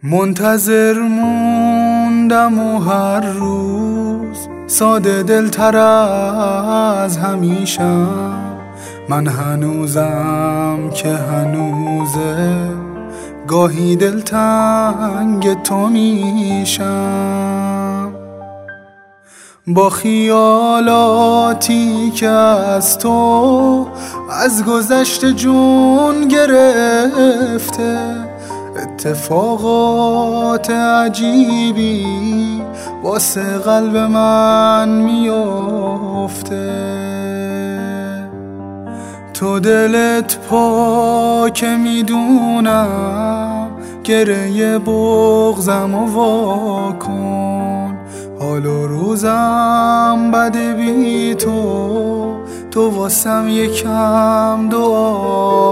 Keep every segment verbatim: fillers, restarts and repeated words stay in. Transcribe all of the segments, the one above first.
منتظر موندم و هر روز ساده دلتر از همیشم. من هنوزم که هنوزه گاهی دلتنگ تو میشم. با خیالاتی که از تو از گذشته جون گرفته، اتفاقات عجیبی واسه قلب من میفته. تو دلت پاکه میدونم، گره بغضم و واکن. حال و روزم بده بی تو، تو واسم یکم دعا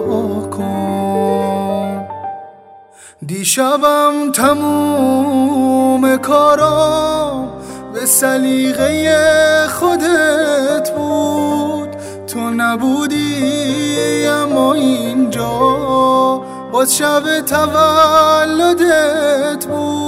کن. دیشبم تموم کارام به سلیقه خودت بود. تو نبودی اما اینجا باز شب تولدت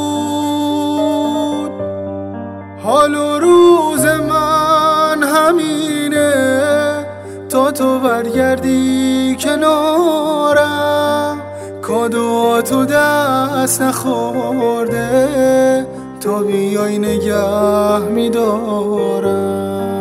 بود. حال و روز من همینه تا تو برگردی کنارم. کادو تو دست نخورده تا بیای نگه میدارم.